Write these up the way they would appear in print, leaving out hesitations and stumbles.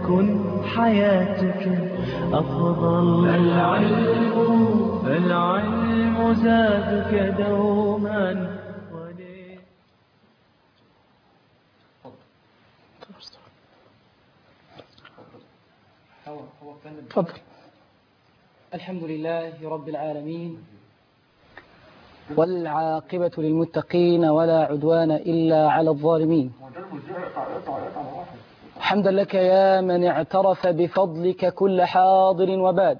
تكن حياتك أفضل. فالعلم زادك دوما. تفضل. الحمد لله رب العالمين، والعاقبة للمتقين ولا عدوان إلا على الظالمين. حمدا لك يا من اعترف بفضلك كل حاضر وباد،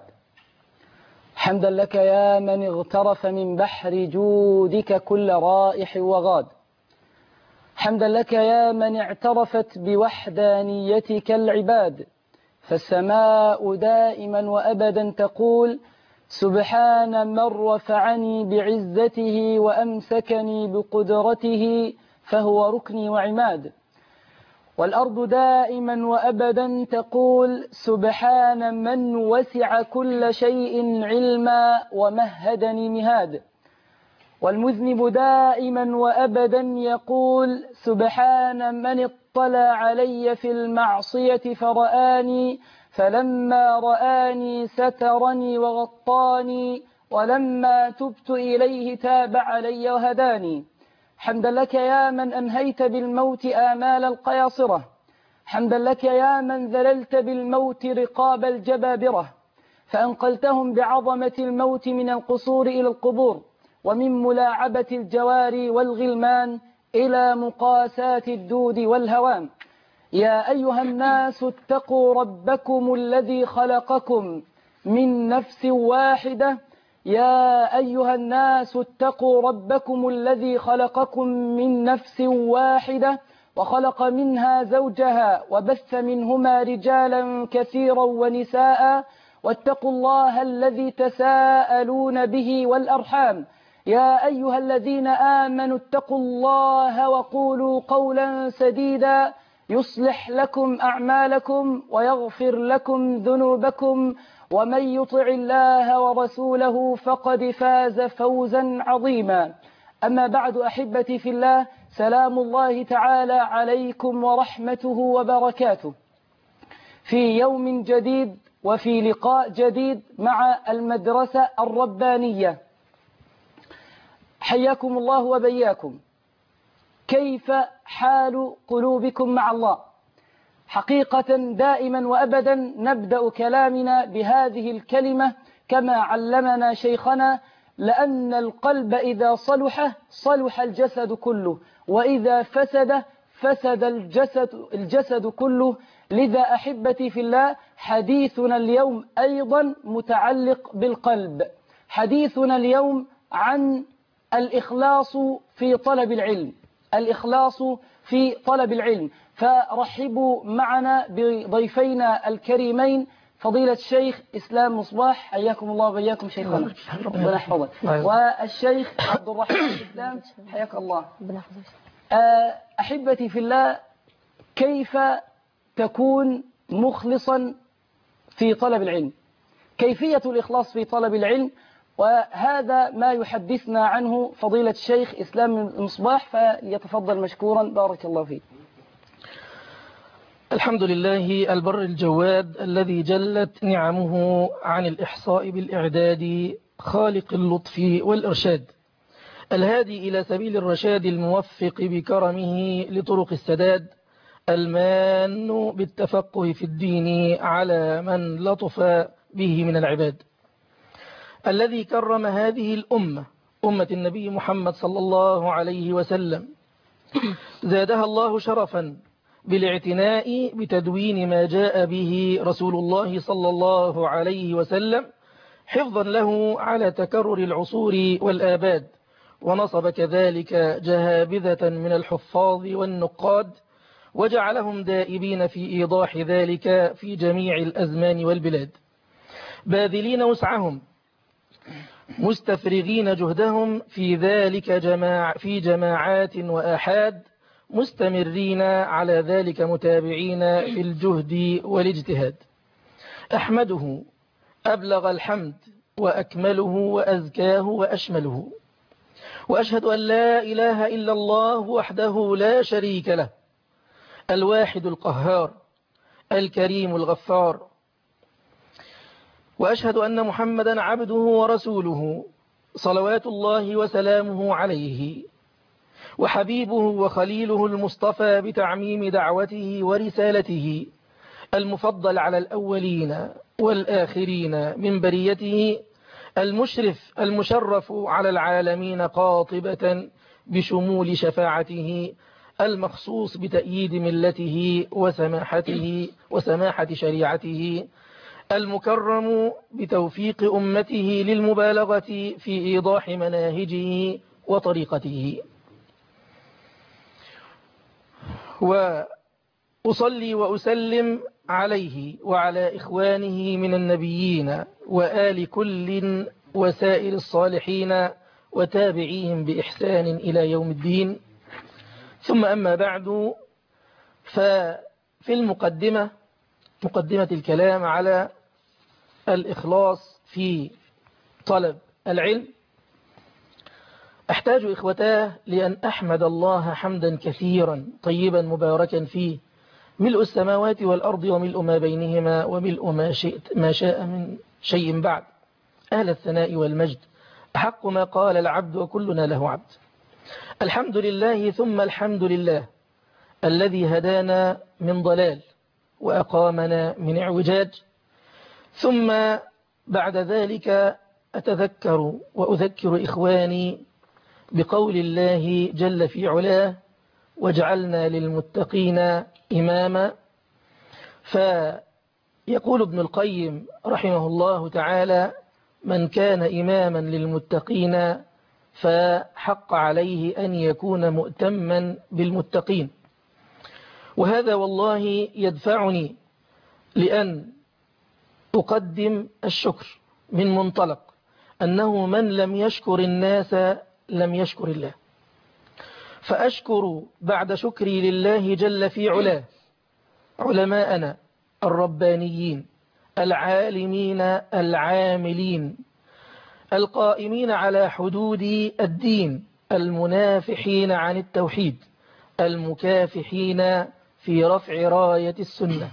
حمدا لك يا من اغترف من بحر جودك كل رائح وغاد، حمدا لك يا من اعترفت بوحدانيتك العباد، فالسماء دائما وأبدا تقول سبحان من رفعني بعزته وأمسكني بقدرته فهو ركني وعماد. والأرض دائما وأبدا تقول سبحان من وسع كل شيء علما ومهدني مهاد. والمذنب دائما وأبدا يقول سبحان من اطلع علي في المعصية فرآني، فلما رآني سترني وغطاني، ولما تبت إليه تاب علي وهداني. حمدا لك يا من أنهيت بالموت آمال القياصرة، حمدا لك يا من ذللت بالموت رقاب الجبابرة، فأنقلتهم بعظمة الموت من القصور إلى القبور، ومن ملاعبة الجواري والغلمان إلى مقاساة الدود والهوام. يا أيها الناس اتقوا ربكم الذي خلقكم من نفس واحدة، يا أيها الناس اتقوا ربكم الذي خلقكم من نفس واحدة وخلق منها زوجها وبث منهما رجالا كثيرا ونساء، واتقوا الله الذي تساءلون به والأرحام. يا أيها الذين آمنوا اتقوا الله وقولوا قولا سديدا يصلح لكم أعمالكم ويغفر لكم ذنوبكم، ومن يطع الله ورسوله فقد فاز فوزا عظيما. أما بعد أحبتي في الله، سلام الله تعالى عليكم ورحمته وبركاته في يوم جديد وفي لقاء جديد مع المدرسة الربانية. حياكم الله وبياكم. كيف حال قلوبكم مع الله؟ حقيقة دائما وأبدا نبدأ كلامنا بهذه الكلمة كما علمنا شيخنا، لأن القلب إذا صلح الجسد كله، وإذا فسد الجسد كله. لذا أحبتي في الله، حديثنا اليوم أيضا متعلق بالقلب. حديثنا اليوم عن الإخلاص في طلب العلم، الإخلاص في طلب العلم. فرحبوا معنا بضيفينا الكريمين، فضيلة الشيخ إسلام مصباح، حياكم الله وبياكم شيخنا، ربنا يحفظك، والشيخ عبد الرحمن إسلام، حياك الله. أحبتي في الله، كيف تكون مخلصا في طلب العلم؟ كيفية الإخلاص في طلب العلم؟ وهذا ما يحدثنا عنه فضيلة الشيخ إسلام المصباح، فليتفضل مشكورا بارك الله فيه. الحمد لله البر الجواد الذي جلت نعمه عن الإحصاء بالإعداد، خالق اللطف والإرشاد، الهادي إلى سبيل الرشاد، الموفق بكرمه لطرق السداد، المان بالتفقه في الدين على من لطف به من العباد، الذي كرم هذه الأمة، أمة النبي محمد صلى الله عليه وسلم، زادها الله شرفا بالاعتناء بتدوين ما جاء به رسول الله صلى الله عليه وسلم، حفظا له على تكرر العصور والآباد، ونصب كذلك جهابذة من الحفاظ والنقاد، وجعلهم دائبين في إيضاح ذلك في جميع الأزمان والبلاد، باذلين وسعهم مستفرغين جهدهم في ذلك في جماعات وآحاد، مستمرين على ذلك متابعين في الجهد والاجتهاد. أحمده أبلغ الحمد وأكمله وأزكاه وأشمله، وأشهد أن لا إله إلا الله وحده لا شريك له، الواحد القهار الكريم الغفار. وأشهد أن محمدا عبده ورسوله صلوات الله وسلامه عليه، وحبيبه وخليله المصطفى بتعميم دعوته ورسالته، المفضل على الأولين والآخرين من بريته، المشرف المشرف على العالمين قاطبة بشمول شفاعته، المخصوص بتأييد ملته وسماحة شريعته، المكرم بتوفيق أمته للمبالغة في إيضاح مناهجه وطريقته. وأصلي وأسلم عليه وعلى إخوانه من النبيين وآل كل وسائر الصالحين وتابعيهم بإحسان إلى يوم الدين. ثم أما بعد، ففي المقدمة، مقدمة الكلام على الإخلاص في طلب العلم، أحتاج إخوتاه لأن أحمد الله حمدا كثيرا طيبا مباركا فيه، ملء السماوات والأرض وملء ما بينهما وملء ما شاء من شيء بعد، أهل الثناء والمجد، أحق ما قال العبد وكلنا له عبد. الحمد لله ثم الحمد لله الذي هدانا من ضلال وأقامنا من اعوجاج. ثم بعد ذلك أتذكر وأذكر إخواني بقول الله جل في علاه: واجعلنا للمتقين إماما. فيقول ابن القيم رحمه الله تعالى: من كان إماما للمتقين فحق عليه أن يكون مؤتما بالمتقين. وهذا والله يدفعني لأن أقدم الشكر من منطلق أنه من لم يشكر الناس لم يشكر الله. فأشكر بعد شكري لله جل في علاه علماءنا الربانيين العالمين العاملين القائمين على حدود الدين، المنافحين عن التوحيد، المكافحين في رفع راية السنة.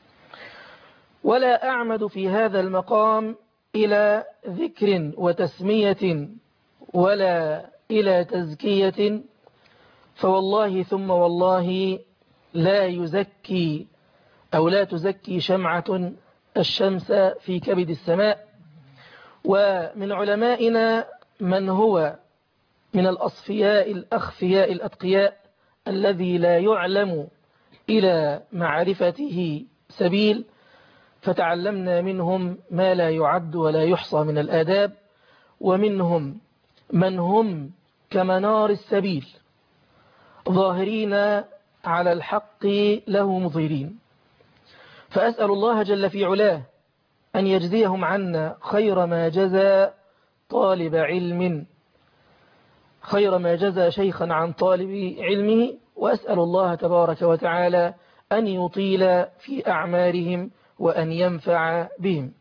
ولا أعمد في هذا المقام إلى ذكر وتسمية ولا إلى تزكية، فوالله ثم والله لا يزكي أو لا تزكي شمعة الشمس في كبد السماء. ومن علمائنا من هو من الأصفياء الأخفياء الأتقياء الذي لا يعلم إلى معرفته سبيل، فتعلمنا منهم ما لا يعد ولا يحصى من الآداب، ومنهم من هم كمنار السبيل ظاهرين على الحق له مظهرين. فأسأل الله جل في علاه أن يجزيهم عنا خير ما جزى طالب علم، خير ما جزى شيخا عن طالب علمه، وأسأل الله تبارك وتعالى أن يطيل في أعمارهم وأن ينفع بهم.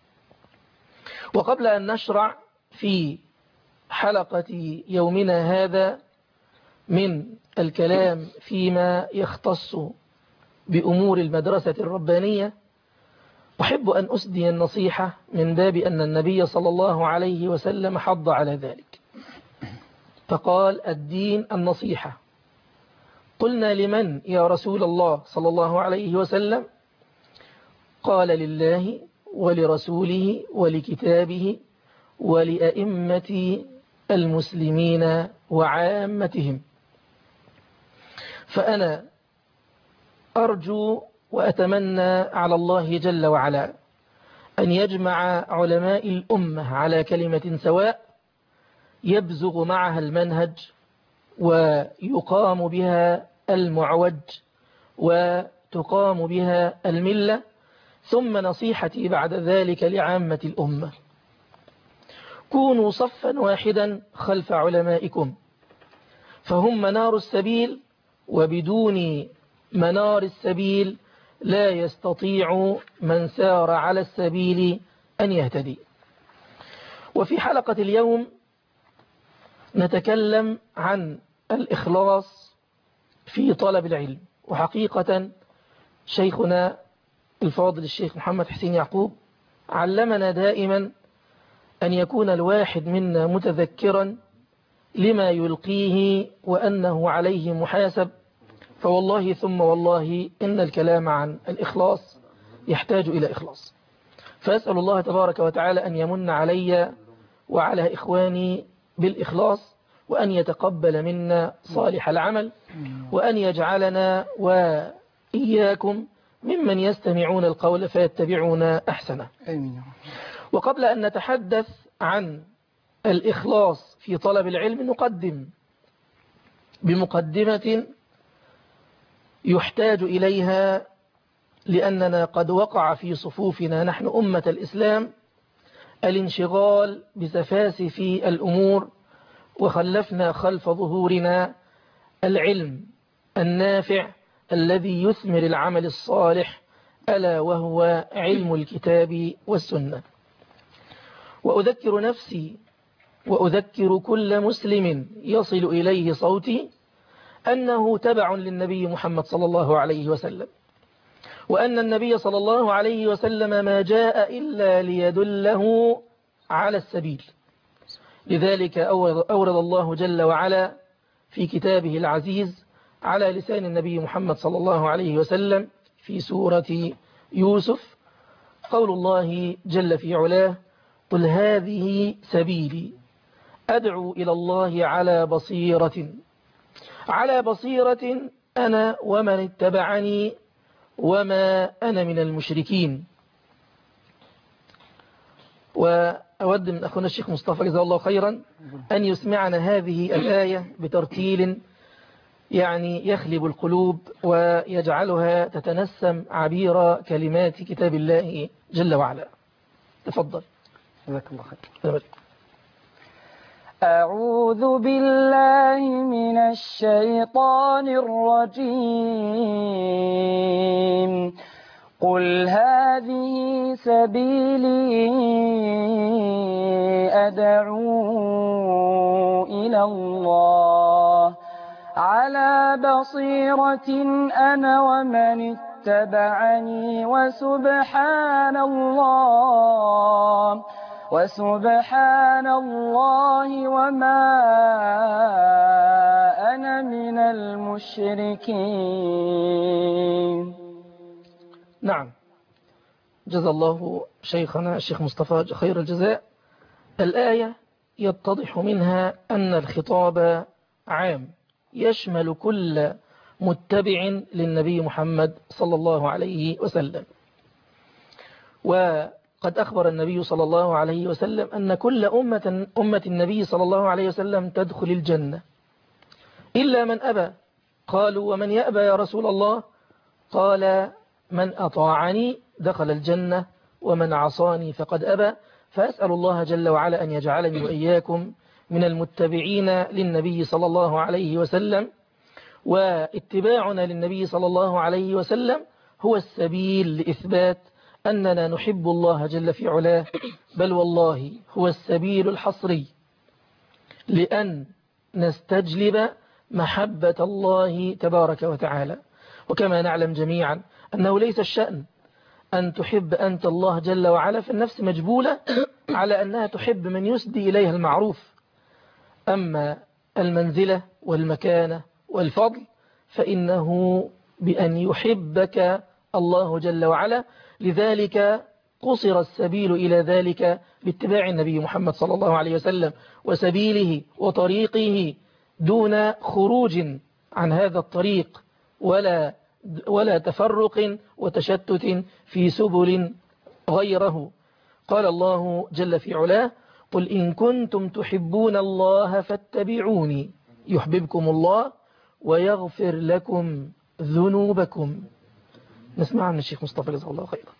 وقبل أن نشرع في حلقة يومنا هذا من الكلام فيما يختص بأمور المدرسة الربانية، أحب أن أسدي النصيحة من باب أن النبي صلى الله عليه وسلم حض على ذلك، فقال: الدين النصيحة. قلنا: لمن يا رسول الله صلى الله عليه وسلم؟ قال: لله ولرسوله ولكتابه ولأئمة المسلمين وعامتهم. فأنا أرجو وأتمنى على الله جل وعلا أن يجمع علماء الأمة على كلمة سواء يبزغ معها المنهج ويقام بها المعوج وتقام بها الملة. ثم نصيحتي بعد ذلك لعامة الأمة: كونوا صفا واحدا خلف علمائكم، فهم منار السبيل، وبدون منار السبيل لا يستطيع من سار على السبيل أن يهتدي. وفي حلقة اليوم نتكلم عن الإخلاص في طلب العلم. وحقيقة شيخنا الفاضل الشيخ محمد حسين يعقوب علمنا دائما أن يكون الواحد منا متذكرا لما يلقيه وأنه عليه محاسب. فوالله ثم والله إن الكلام عن الإخلاص يحتاج إلى إخلاص. فأسأل الله تبارك وتعالى أن يمن علي وعلى إخواني بالإخلاص، وأن يتقبل منا صالح العمل، وأن يجعلنا وإياكم ممن يستمعون القول فيتبعون أحسنه. وقبل أن نتحدث عن الإخلاص في طلب العلم نقدم بمقدمة يحتاج إليها، لأننا قد وقع في صفوفنا نحن أمة الإسلام الانشغال بسفاسف الأمور، وخلفنا خلف ظهورنا العلم النافع الذي يثمر العمل الصالح، ألا وهو علم الكتاب والسنة. وأذكر نفسي وأذكر كل مسلم يصل إليه صوتي أنه تبع للنبي محمد صلى الله عليه وسلم، وأن النبي صلى الله عليه وسلم ما جاء إلا ليدله على السبيل. لذلك أورد الله جل وعلا في كتابه العزيز على لسان النبي محمد صلى الله عليه وسلم في سورة يوسف قول الله جل في علاه: قل هذه سبيلي أدعو إلى الله على بصيرة أنا ومن اتبعني وما أنا من المشركين. وأود من أخونا الشيخ مصطفى جزاه الله خيرا أن يسمعنا هذه الآية بترتيل يعني يخلب القلوب ويجعلها تتنسم عبير كلمات كتاب الله جل وعلا. تفضل. جزاك الله خير. أعوذ بالله من الشيطان الرجيم. قل هذه سبيلي أدعو إلى الله على بصيرة أنا ومن اتبعني وسبحان الله وما أنا من المشركين. نعم، جزا الله شيخنا الشيخ مصطفى خير الجزاء. الآية يتضح منها أن الخطاب عام يشمل كل متبع للنبي محمد صلى الله عليه وسلم. وقد أخبر النبي صلى الله عليه وسلم أن كل أمة النبي صلى الله عليه وسلم تدخل الجنة إلا من أبى. قالوا: ومن يأبى يا رسول الله؟ قال: من أطاعني دخل الجنة ومن عصاني فقد أبى. فأسأل الله جل وعلا أن يجعلني وإياكم من المتبعين للنبي صلى الله عليه وسلم. واتباعنا للنبي صلى الله عليه وسلم هو السبيل لإثبات أننا نحب الله جل في علاه، بل والله هو السبيل الحصري لأن نستجلب محبة الله تبارك وتعالى. وكما نعلم جميعا أنه ليس الشأن أن تحب أنت الله جل وعلا، فالنفس مجبولة على أنها تحب من يسدي إليها المعروف. أما المنزلة والمكانة والفضل فإنه بأن يحبك الله جل وعلا. لذلك قصر السبيل إلى ذلك باتباع النبي محمد صلى الله عليه وسلم وسبيله وطريقه دون خروج عن هذا الطريق ولا تفرق وتشتت في سبل غيره. قال الله جل في علاه: قل إن كنتم تحبون الله فاتبعوني يحببكم الله ويغفر لكم ذنوبكم. نسمع من الشيخ مصطفى جزاه الله خيرا.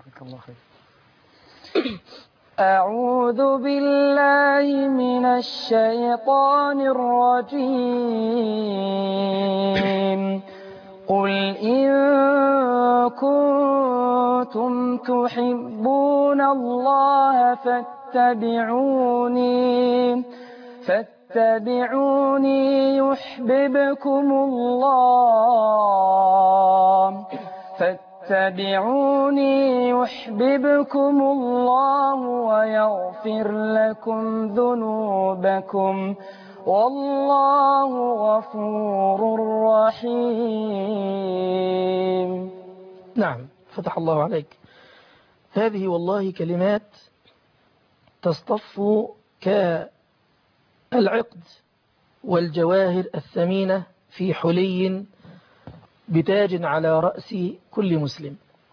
أعوذ بالله من الشيطان الرجيم. قل إن كنتم تحبون الله فاتبعوني يحببكم الله فاتبعوني يحببكم الله ويغفر لكم ذنوبكم والله غفور رحيم. نعم، فتح الله عليك. هذه والله كلمات تصطف كالعقد والجواهر الثمينة في حلي بتاج على رأس كل مسلم.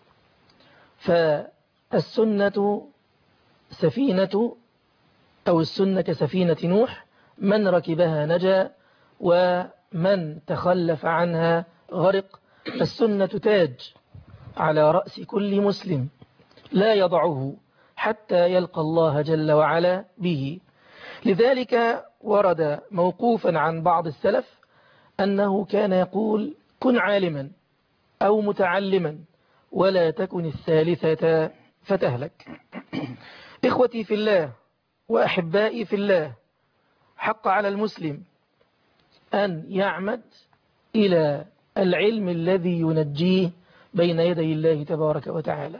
فالسنة سفينة، أو السنة كسفينة نوح، من ركبها نجا ومن تخلف عنها غرق. السنة تاج على رأس كل مسلم لا يضعه حتى يلقى الله جل وعلا به. لذلك ورد موقوفا عن بعض السلف أنه كان يقول: كن عالما أو متعلما ولا تكن الثالثة فتهلك. إخوتي في الله وأحبائي في الله، حق على المسلم أن يعمد إلى العلم الذي ينجيه بين يدي الله تبارك وتعالى.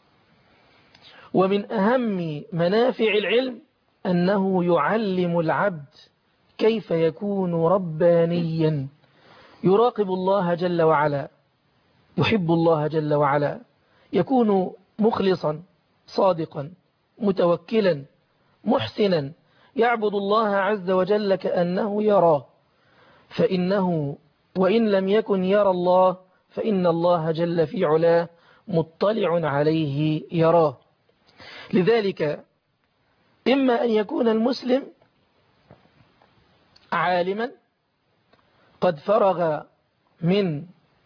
ومن أهم منافع العلم أنه يعلم العبد كيف يكون ربانيا، يراقب الله جل وعلا، يحب الله جل وعلا، يكون مخلصا صادقا متوكلا محسنا، يعبد الله عز وجل كأنه يراه، فإنه وإن لم يكن يرى الله فإن الله جل في علاه مطلع عليه يراه. لذلك إما أن يكون المسلم عالما قد فرغ من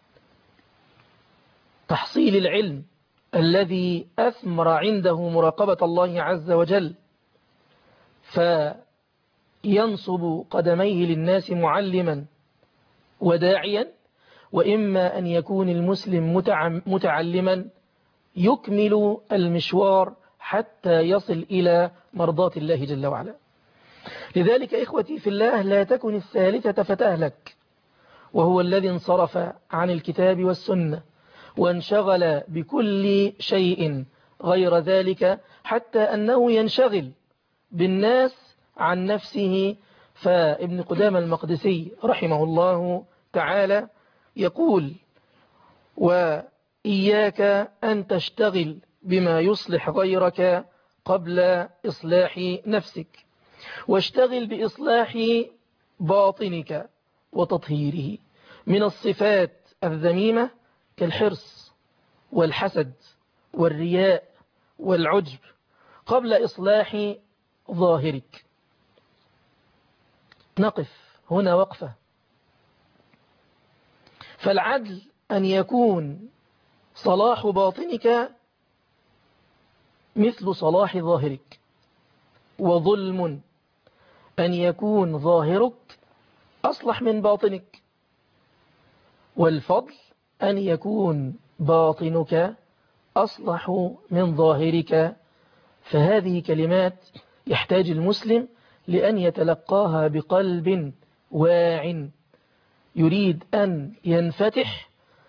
تحصيل العلم الذي أثمر عنده مراقبة الله عز وجل، فينصب قدميه للناس معلما وداعيا، وإما أن يكون المسلم متعلما يكمل المشوار حتى يصل إلى مرضاة الله جل وعلا. لذلك إخوتي في الله لا تكن الثالثة فتهلك، وهو الذي انصرف عن الكتاب والسنة وانشغل بكل شيء غير ذلك حتى أنه ينشغل بالناس عن نفسه. فابن قدامة المقدسي رحمه الله تعالى يقول: وإياك أن تشتغل بما يصلح غيرك قبل إصلاح نفسك، واشتغل بإصلاح باطنك وتطهيره من الصفات الذميمة كالحرص والحسد والرياء والعجب قبل إصلاح ظاهرك. نقف هنا وقفة. فالعدل أن يكون صلاح باطنك مثل صلاح ظاهرك، وظلم أن يكون ظاهرك أصلح من باطنك، والفضل أن يكون باطنك أصلح من ظاهرك. فهذه كلمات يحتاج المسلم لأن يتلقاها بقلب واع يريد أن ينفتح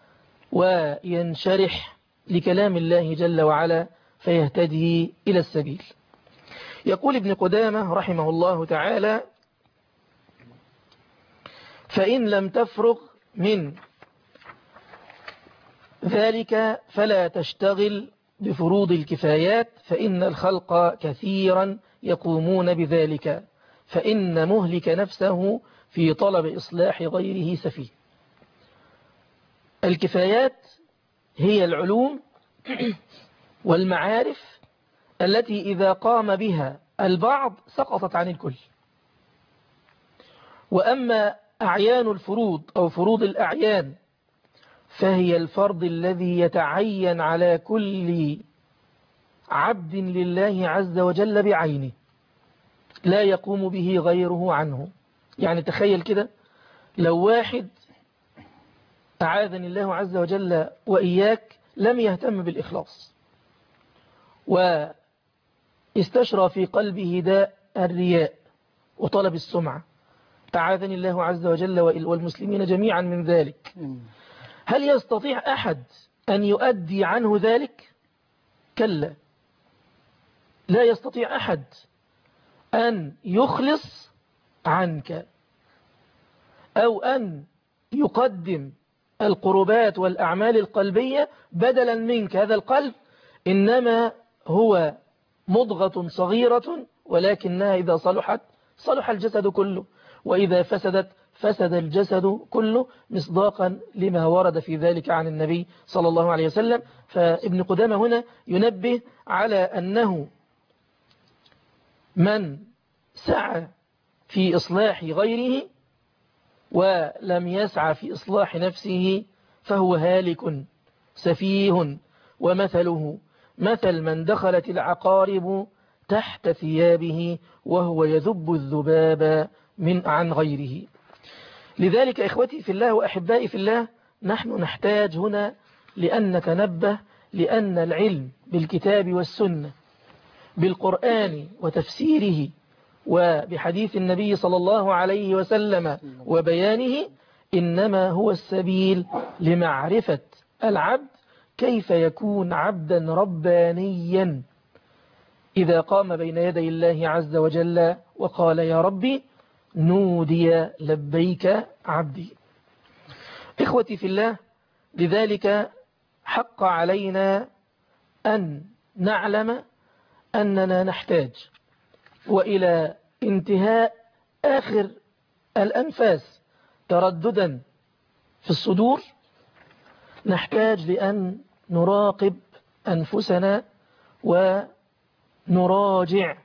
وينشرح لكلام الله جل وعلا فيهتدي إلى السبيل. يقول ابن قدامة رحمه الله تعالى: فإن لم تفرغ من ذلك فلا تشتغل بفروض الكفايات، فإن الخلق كثيرا يقومون بذلك، فإن مهلك نفسه في طلب إصلاح غيره سفيه. الكفايات هي العلوم والمعارف التي إذا قام بها البعض سقطت عن الكل. وأما أعيان الفروض أو فروض الأعيان فهي الفرض الذي يتعين على كل عبد لله عز وجل بعينه لا يقوم به غيره عنه. يعني تخيل كده، لو واحد أعاذني الله عز وجل وإياك لم يهتم بالإخلاص واستشرى في قلبه داء الرياء وطلب السمعة، أعاذني الله عز وجل والمسلمين جميعا من ذلك، هل يستطيع أحد أن يؤدي عنه ذلك؟ كلا، لا يستطيع أحد أن يخلص عنك أو أن يقدم القربات والأعمال القلبية بدلا منك. هذا القلب إنما هو مضغة صغيرة، ولكنها إذا صلحت صلح الجسد كله، وإذا فسدت فسد الجسد كله، مصداقا لما ورد في ذلك عن النبي صلى الله عليه وسلم. فابن قدامة هنا ينبه على أنه من سعى في إصلاح غيره ولم يسعى في إصلاح نفسه فهو هالك سفيه، ومثله مثل من دخلت العقارب تحت ثيابه وهو يذب الذباب عن غيره. لذلك إخوتي في الله وأحبائي في الله، نحن نحتاج هنا لأن نتنبه لأن العلم بالكتاب والسنة، بالقرآن وتفسيره وبحديث النبي صلى الله عليه وسلم وبيانه، إنما هو السبيل لمعرفة العبد كيف يكون عبدا ربانيا إذا قام بين يدي الله عز وجل وقال يا ربي نودي لبيك عبدي. إخوتي في الله، لذلك حق علينا أن نعلم أننا نحتاج وإلى انتهاء آخر الأنفاس ترددا في الصدور، نحتاج لأن نراقب أنفسنا ونراجع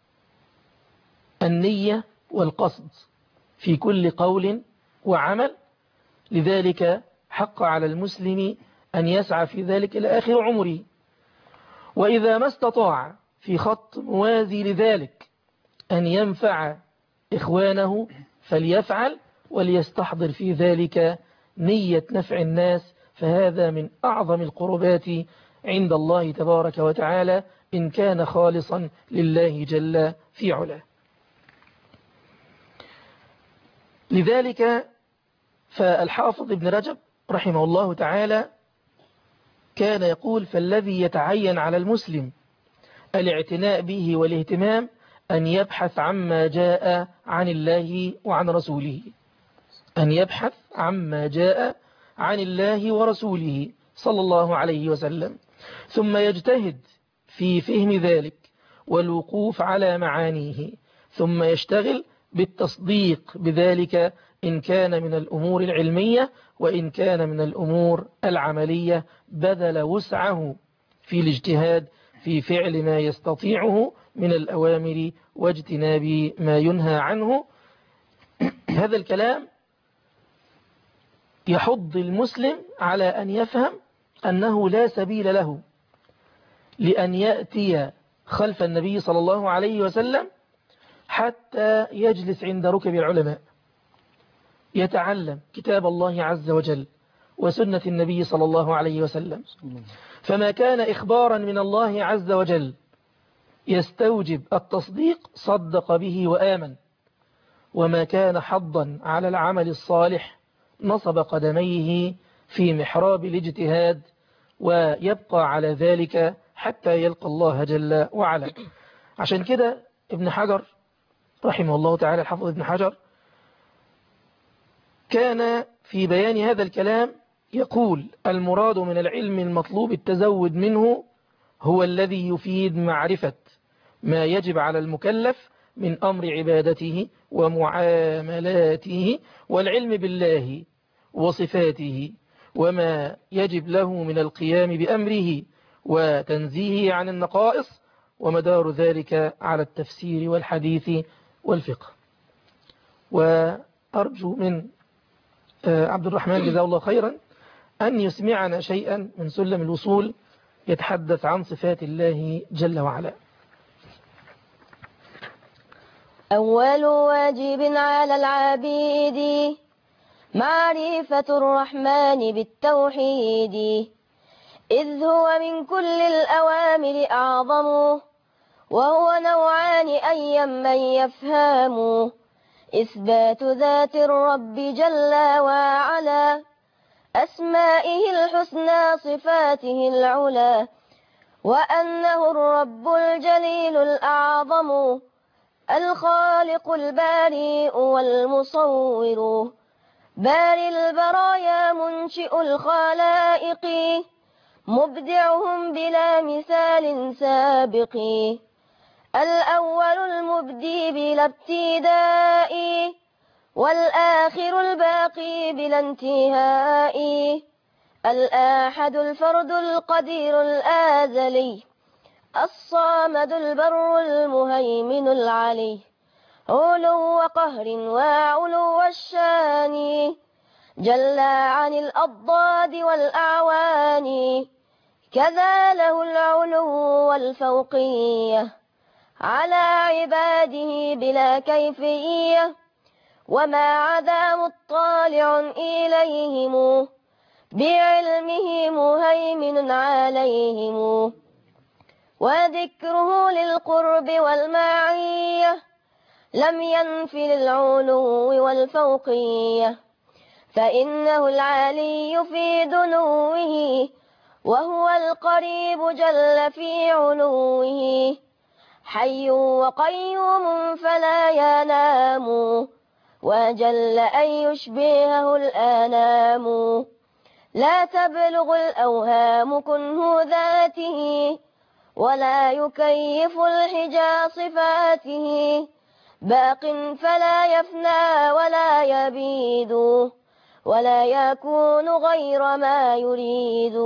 النية والقصد في كل قول وعمل. لذلك حق على المسلم أن يسعى في ذلك إلى آخر عمره، وإذا ما استطاع في خط موازي لذلك أن ينفع إخوانه فليفعل، وليستحضر في ذلك نية نفع الناس، فهذا من أعظم القربات عند الله تبارك وتعالى إن كان خالصا لله جل في علاه. لذلك فالحافظ ابن رجب رحمه الله تعالى كان يقول: فالذي يتعين على المسلم الاعتناء به والاهتمام أن يبحث عما جاء عن الله وعن رسوله، أن يبحث عما جاء عن الله ورسوله صلى الله عليه وسلم، ثم يجتهد في فهم ذلك والوقوف على معانيه، ثم يشتغل بالتصديق بذلك إن كان من الأمور العلمية، وإن كان من الأمور العملية بذل وسعه في الاجتهاد في فعل ما يستطيعه من الأوامر واجتناب ما ينهى عنه. هذا الكلام يحض المسلم على أن يفهم أنه لا سبيل له لأن يأتي خلف النبي صلى الله عليه وسلم حتى يجلس عند ركب العلماء يتعلم كتاب الله عز وجل وسنة النبي صلى الله عليه وسلم. فما كان إخبارا من الله عز وجل يستوجب التصديق صدق به وآمن، وما كان حظا على العمل الصالح نصب قدميه في محراب الاجتهاد ويبقى على ذلك حتى يلقى الله جل وعلا. عشان كده ابن حجر رحمه الله تعالى، الحافظ ابن حجر، كان في بيان هذا الكلام يقول: المراد من العلم المطلوب التزود منه هو الذي يفيد معرفة ما يجب على المكلف من أمر عبادته ومعاملاته، والعلم بالله وصفاته، وما يجب له من القيام بأمره وتنزيهه عن النقائص، ومدار ذلك على التفسير والحديث والفقه. وأرجو من عبد الرحمن جزاه الله خيرا أن يسمعنا شيئا من سلم الوصول يتحدث عن صفات الله جل وعلا. أول واجب على العبيد معرفة الرحمن بالتوحيد، إذ هو من كل الأوامر أعظم، وهو نوعان أيا من يفهم: إثبات ذات الرب جل وعلا، أسمائه الحسنى صفاته العلى، وأنه الرب الجليل الأعظم، الخالق البارئ والمصور، باري البرايا منشئ الخلائق، مبدعهم بلا مثال سابق، الأول المبدي بلا ابتداء، والآخر الباقي بلا انتهاء، الآحد الفرد القدير الآزلي، الصامد البر المهيمن العلي، علو قهر وعلو الشان، جل عن الأضداد والأعوان، كذا له العلو والفوقية على عباده بلا كيفية، وما عدا مطلع إليهم بعلمه مهيمن عليهم، وذكره للقرب والمعية لم ينف للعلو والفوقية، فإنه العلي في دنوه، وهو القريب جل في علوه، حي وقيوم فلا ينام، وجل أن يشبهه الآنام، لا تبلغ الأوهام كنه ذاته، ولا يكيف الحجى صفاته، باق فلا يفنى ولا يبيد، ولا يكون غير ما يريد،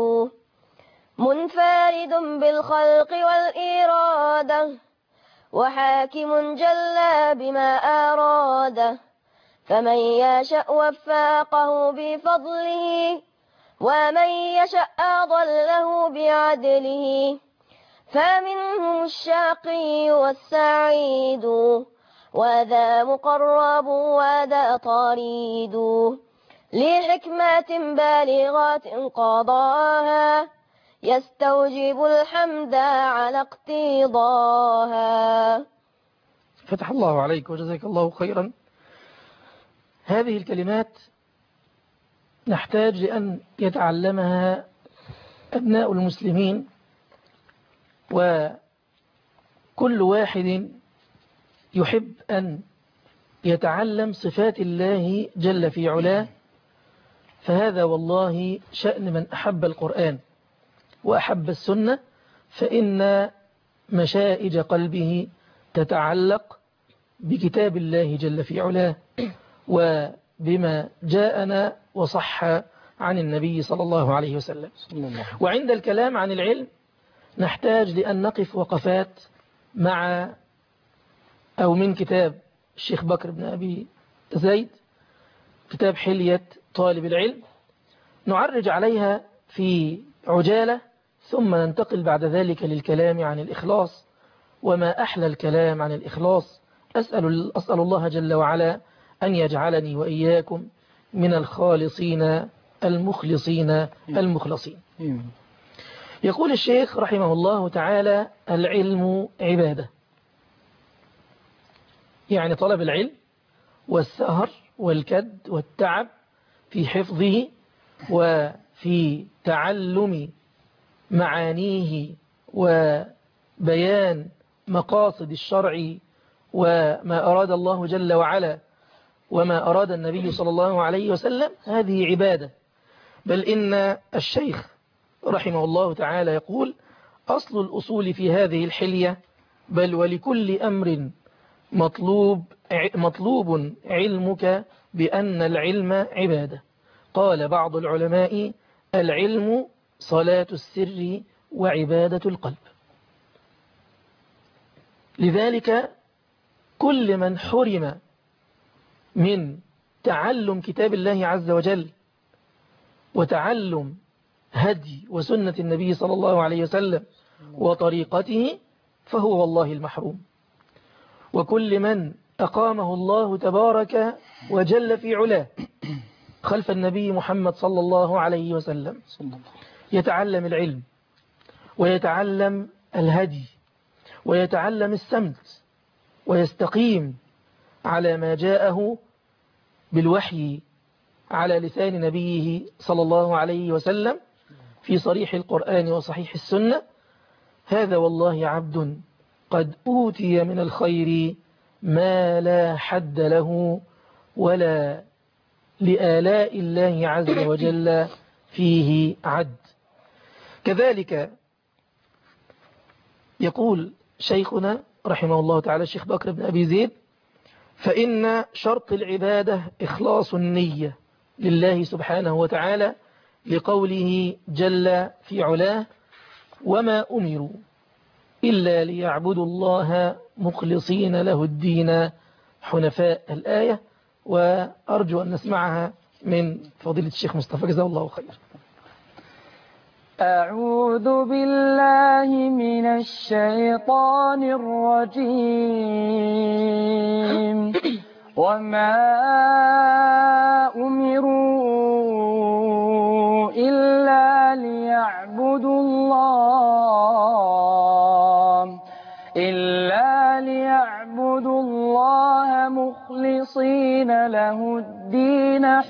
منفرد بالخلق والإرادة، وحاكم جل بما أراد، فمن يشأ وفاقه بفضله، ومن يشأ أضله بعدله، فمنهم الشقي والسعيد، وذا مقرب وذا طريد، لحكمة بالغة قضاها، يستوجب الحمد على اقتضاها. فتح الله عليك وجزاك الله خيرا. هذه الكلمات نحتاج لأن يتعلمها أبناء المسلمين، وكل واحد يحب أن يتعلم صفات الله جل في علاه، فهذا والله شأن من أحب القرآن وأحب السنة، فإن مشائج قلبه تتعلق بكتاب الله جل في علاه وبما جاءنا وصح عن النبي صلى الله عليه وسلم. وعند الكلام عن العلم نحتاج لأن نقف وقفات مع أو من كتاب الشيخ بكر بن أبي زيد، كتاب حلية طالب العلم، نعرج عليها في عجالة، ثم ننتقل بعد ذلك للكلام عن الإخلاص، وما أحلى الكلام عن الإخلاص. أسأل الله جل وعلا أن يجعلني وإياكم من الخالصين المخلصين المخلصين. يقول الشيخ رحمه الله تعالى: العلم عبادة، يعني طلب العلم والسهر والكد والتعب في حفظه وفي تعلم معانيه وبيان مقاصد الشرع وما أراد الله جل وعلا وما أراد النبي صلى الله عليه وسلم، هذه عبادة. بل إن الشيخ رحمه الله تعالى يقول: أصل الأصول في هذه الحلية، بل ولكل أمر مطلوب علمك بأن العلم عبادة. قال بعض العلماء: العلم صلاة السر وعبادة القلب. لذلك كل من حرم من تعلم كتاب الله عز وجل وتعلم هدي وسنة النبي صلى الله عليه وسلم وطريقته فهو والله المحروم. وكل من أقامه الله تبارك وجل في علاه خلف النبي محمد صلى الله عليه وسلم يتعلم العلم ويتعلم الهدي ويتعلم السمت ويستقيم على ما جاءه بالوحي على لسان نبيه صلى الله عليه وسلم في صريح القرآن وصحيح السنة: هذا والله عبد قد أوتي من الخير ما لا حد له ولا لآلاء الله عز وجل فيه عد. كذلك يقول شيخنا رحمه الله تعالى الشيخ بكر بن أبي زيد: فإن شرط العبادة إخلاص النية لله سبحانه وتعالى، لقوله جل في علاه: وما أمروا إلا ليعبدوا الله مخلصين له الدين حنفاء. الآية، وأرجو أن نسمعها من فضيلة الشيخ مصطفى جزاه الله خير. أعوذ بالله من الشيطان الرجيم. وما أمروا إلا ليعبدوا الله مخلصين له الدين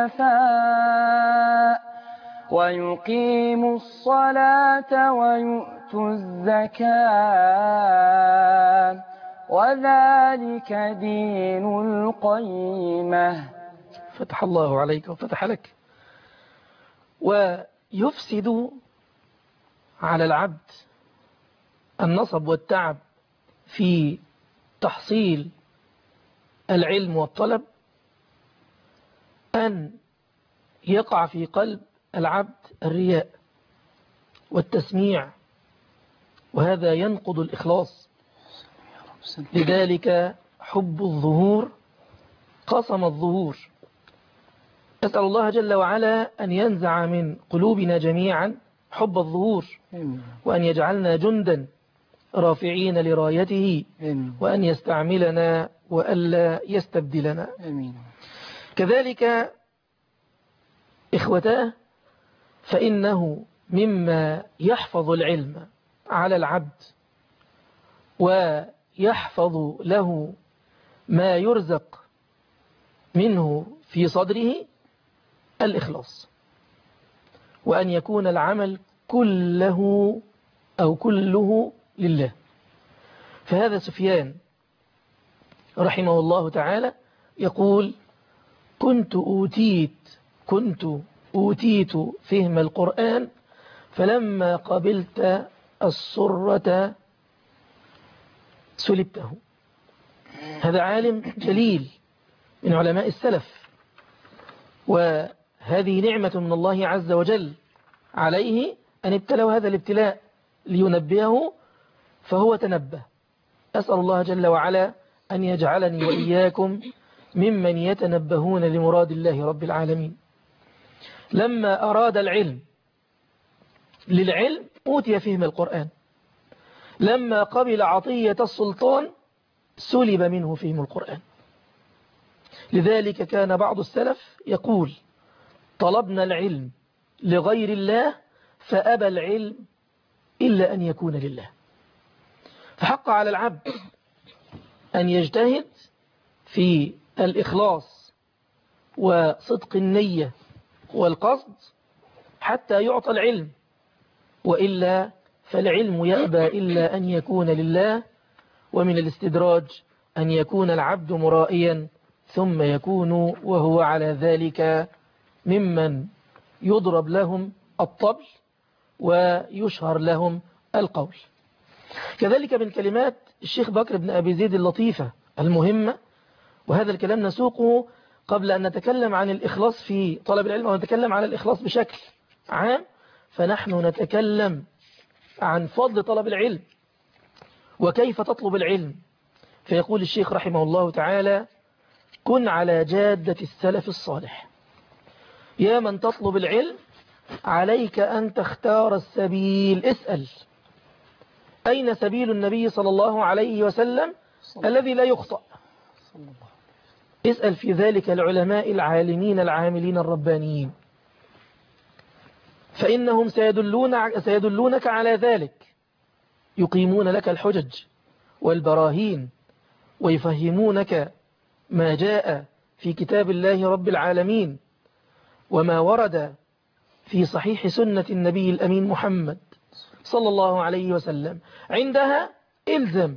حنفاء ويقيموا الصلاة ويؤتوا الزكاة وذلك دين القيمة. فتح الله عليك وفتح لك. ويفسد على العبد النصب والتعب في تحصيل العلم والطلب أن يقع في قلب العبد الرياء والتسميع، وهذا ينقض الإخلاص. لذلك حب الظهور قصم الظهور. أسأل الله جل وعلا أن ينزع من قلوبنا جميعا حب الظهور، وأن يجعلنا جندا رافعين لرايته، وأن يستعملنا وألا يستبدلنا. كذلك إخوتاه، فإنه مما يحفظ العلم على العبد ويحفظ له ما يرزق منه في صدره الإخلاص، وأن يكون العمل كله أو كله لله. فهذا سفيان رحمه الله تعالى يقول: كنت أوتيت فهم القرآن فلما قبلت السرة سلبته. هذا عالم جليل من علماء السلف، وهذه نعمة من الله عز وجل عليه أن ابتلوا هذا الابتلاء لينبهه، فهو تنبه. أسأل الله جل وعلا أن يجعلني وإياكم ممن يتنبهون لمراد الله رب العالمين. لما أراد العلم للعلم أوتي فهم القرآن، لما قبل عطية السلطان سلب منه فهم القرآن. لذلك كان بعض السلف يقول: طلبنا العلم لغير الله فأبى العلم إلا أن يكون لله. فحق على العبد أن يجتهد في الإخلاص وصدق النية والقصد حتى يعطى العلم، وإلا فالعلم يأبى إلا أن يكون لله. ومن الاستدراج أن يكون العبد مرائيا ثم يكون وهو على ذلك ممن يضرب لهم الطبل ويشهر لهم القول. كذلك من كلمات الشيخ بكر بن أبي زيد اللطيفة المهمة، وهذا الكلام نسوقه قبل أن نتكلم عن الإخلاص في طلب العلم أو نتكلم عن الإخلاص بشكل عام، فنحن نتكلم عن فضل طلب العلم وكيف تطلب العلم. فيقول الشيخ رحمه الله تعالى: كن على جادة السلف الصالح. يا من تطلب العلم عليك أن تختار السبيل. اسأل: أين سبيل النبي صلى الله عليه وسلم الذي لا يخطأ؟ اسأل في ذلك العلماء العالمين العاملين الربانيين، فإنهم سيدلونك على ذلك، يقيمون لك الحجج والبراهين ويفهمونك ما جاء في كتاب الله رب العالمين وما ورد في صحيح سنة النبي الأمين محمد صلى الله عليه وسلم عندها إلزم،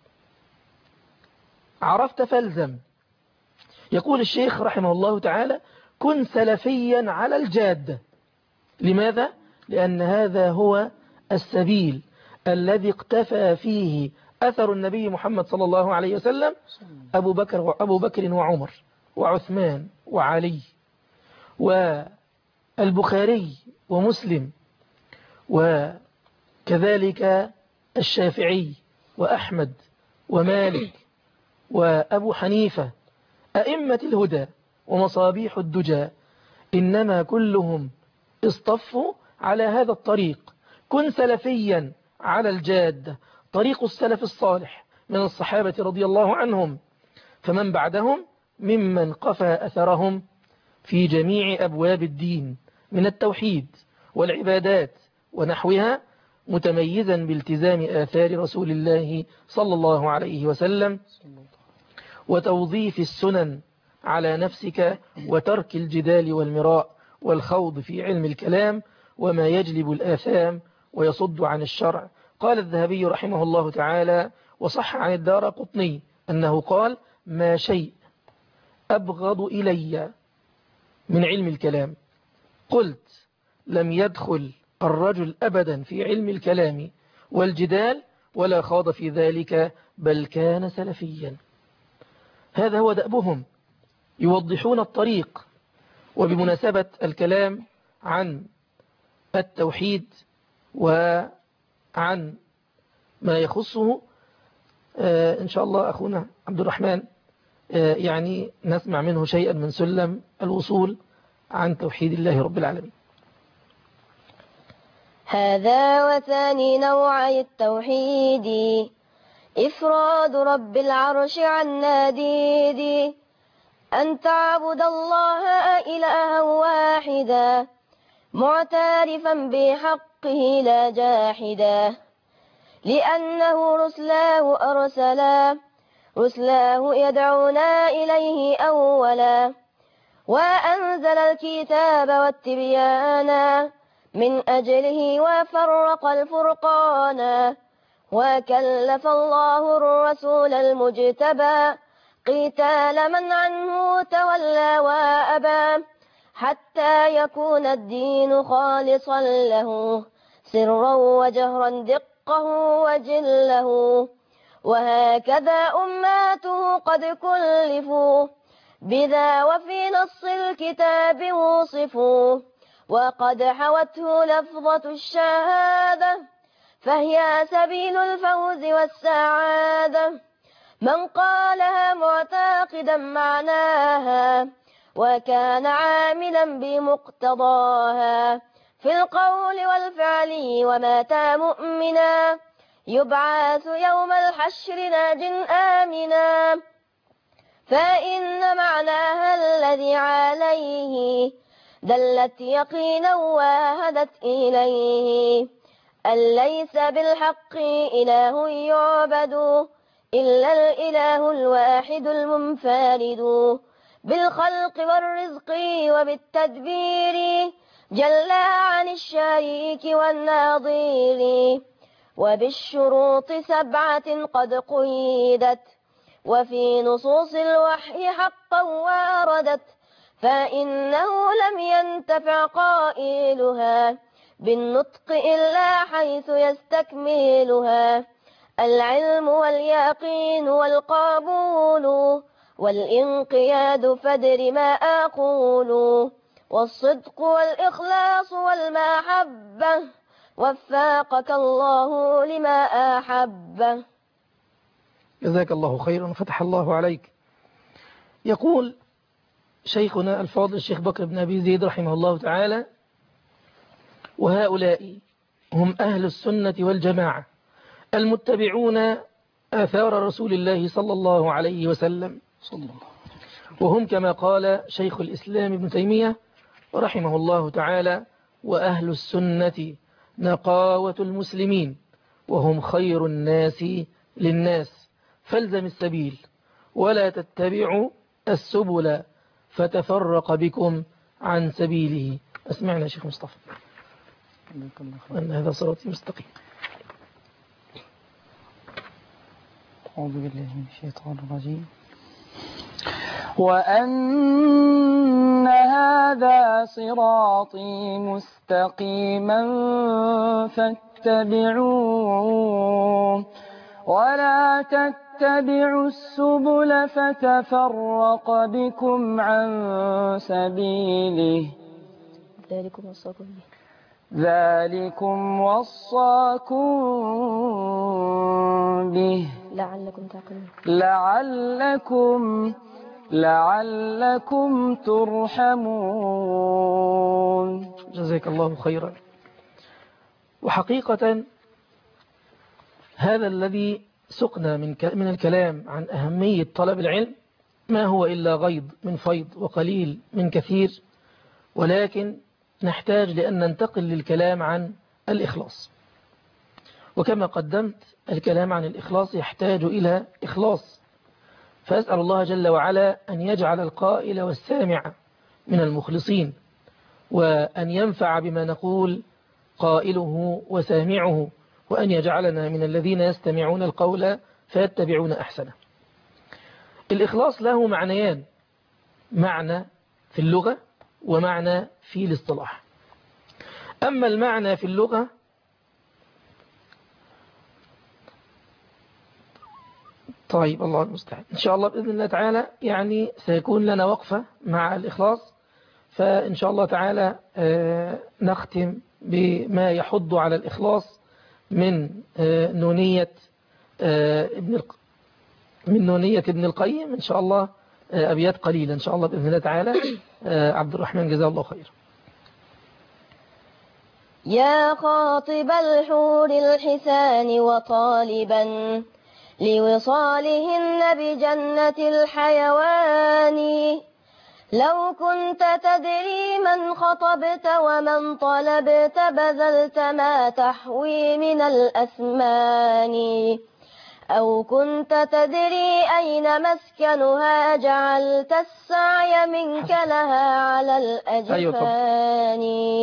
عرفت فالزم. يقول الشيخ رحمه الله تعالى: كن سلفيا على الجادة. لماذا؟ لأن هذا هو السبيل الذي اقتفى فيه أثر النبي محمد صلى الله عليه وسلم أبو بكر وعمر وعثمان وعلي والبخاري ومسلم، وكذلك الشافعي وأحمد ومالك وأبو حنيفة، أئمة الهدى ومصابيح الدجى، إنما كلهم اصطفوا على هذا الطريق. كن سلفيا على الجادة، طريق السلف الصالح من الصحابة رضي الله عنهم، فمن بعدهم ممن قفى أثرهم في جميع أبواب الدين من التوحيد والعبادات ونحوها، متميزا بالتزام آثار رسول الله صلى الله عليه وسلم وتوظيف السنن على نفسك، وترك الجدال والمراء والخوض في علم الكلام وما يجلب الآثام ويصد عن الشرع. قال الذهبي رحمه الله تعالى: وصح عن الدارقطني أنه قال: ما شيء أبغض إلي من علم الكلام. قلت: لم يدخل الرجل أبدا في علم الكلام والجدال ولا خاض في ذلك، بل كان سلفيا. هذا هو دأبهم، يوضحون الطريق. وبمناسبة الكلام عن التوحيد وعن ما يخصه، إن شاء الله أخونا عبد الرحمن يعني نسمع منه شيئا من سلم الوصول عن توحيد الله رب العالمين. هذا وثاني نوعي التوحيد إفراد رب العرش عن ناديد، أن تعبد الله إلها واحدا معترفا بحقه لا جاحدا، لأنه رسلاه يدعونا إليه أولا، وأنزل الكتاب والتبيان من أجله وفرق الفرقان، وكلف الله الرسول المجتبى قتال من عنه تولى وأبى، حتى يكون الدين خالصا له سرا وجهرا دقه وجله. وهكذا أماته قد كلفوا بذا وفي نص الكتاب وصفوا، وقد حوته لفظة الشهادة فهي سبيل الفوز والسعادة. من قالها معتقدا معناها وكان عاملا بمقتضاها في القول والفعل ومات مؤمنا، يبعث يوم الحشر ناج آمنا. فإن معناها الذي عليه دلت يقينا وهدت إليه، أن ليس بالحق إله يعبد إلا الإله الواحد المنفرد، بالخلق والرزق وبالتدبير جل عن الشريك والنظير، وبالشروط 7 قد قيدت وفي نصوص الوحي حقا واردت، فإنه لم ينتفع قائلها بالنطق إلا حيث يستكملها، العلم واليقين والقبول والانقياد فدر ما أقول، والصدق والإخلاص والمحبة وفقك الله لما أحب. جزاك الله خيرا وفتح الله عليك. يقول شيخنا الفاضل الشيخ بكر بن أبي زيد رحمه الله تعالى: وهؤلاء هم أهل السنة والجماعة المتبعون آثار رسول الله صلى الله عليه وسلم، وهم كما قال شيخ الإسلام ابن تيمية رحمه الله تعالى: وأهل السنة نقاوة المسلمين وهم خير الناس للناس، فالزم السبيل ولا تتبعوا السبل فتفرق بكم عن سبيله. أسمعنا يا شيخ مصطفى أن هذا صراطي مستقيم. أعوذ بالله من الشيطان الرجيم. وأن هذا صراطي مستقيما فاتبعوه ولا تتبعوا السبل فتفرق بكم عن سبيله ذلكم وصاكم به لعلكم ترحمون. جزاك الله خيرا. وحقيقة هذا الذي سقنا من الكلام عن أهمية طلب العلم ما هو إلا غيض من فيض وقليل من كثير، ولكن نحتاج لأن ننتقل للكلام عن الإخلاص. وكما قدمت الكلام عن الإخلاص يحتاج إلى إخلاص، فأسأل الله جل وعلا أن يجعل القائل والسامع من المخلصين، وأن ينفع بما نقول قائله وسامعه، وأن يجعلنا من الذين يستمعون القول فيتبعون أحسنه. الإخلاص له معنيان، معنى في اللغة ومعنى في الاصطلاح. أما المعنى في اللغة طيب الله المستعان، إن شاء الله بإذن الله تعالى يعني سيكون لنا وقفة مع الإخلاص، فإن شاء الله تعالى نختم بما يحض على الإخلاص من نونية ابن القيم إن شاء الله، أبيات قليلة إن شاء الله بإذن الله تعالى. عبد الرحمن جزاه الله خير. يا خاطب الحور الحسان وطالبا لوصالهن بجنة الحيوان، لو كنت تدري من خطبت ومن طلبت بذلت ما تحوي من الأثمان، أو كنت تدري أين مسكنها جعلت السعي منك لها على الأجفان.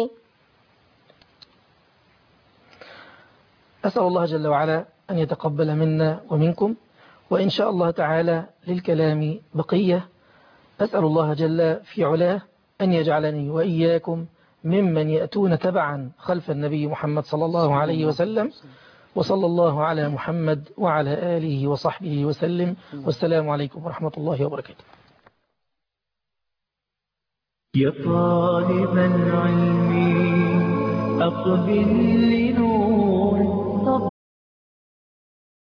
أسأل الله جل وعلا أن يتقبل منا ومنكم، وإن شاء الله تعالى للكلام بقية. أسأل الله جل في علاه أن يجعلني وإياكم ممن يأتون تبعا خلف النبي محمد صلى الله عليه وسلم، وصلى الله على محمد وعلى آله وصحبه وسلم، والسلام عليكم ورحمة الله وبركاته. يا طالب العلم أقبل لنور